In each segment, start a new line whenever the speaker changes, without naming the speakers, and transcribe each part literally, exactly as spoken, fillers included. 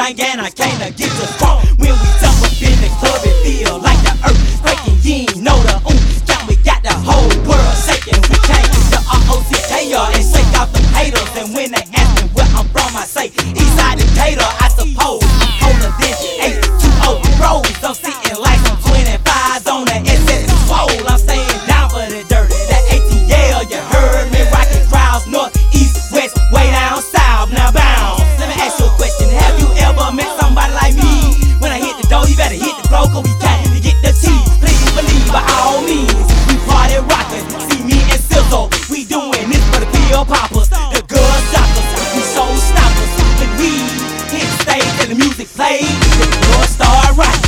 gang and I came to get you strong. When we jump up in the club, it feel like the earth breaking. You ain't know the oom count, we got the whole world shaking. We came to R O C K R and shake out them haters. And when they ask me where I'm from, I say Eastside Decatur. I suppose I'm colder than H two O Rose. I'm sitting like some twenty-fives on the S S swole. I'm staying down for the dirty, that A T L, you heard me. Rockin' crowds north, east, west, way down south. Now bounce. Let me ask you a question. Have you ever met somebody like me? When I hit the door, you better hit the floor, cause we came to get the cheese. Please believe by all means, we party rockin'. See me and Sizzle, we doing this for the pill poppers, the good stoppers, we soul stoppers. When we hit the stage and the music plays, the doors start rockin'.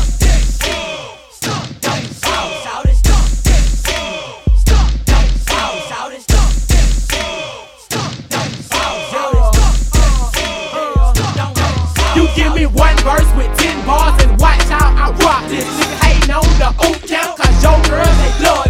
You give me one verse with ten bars and watch how I rock this. Nigga hatin' on the oop count, cause your girls they love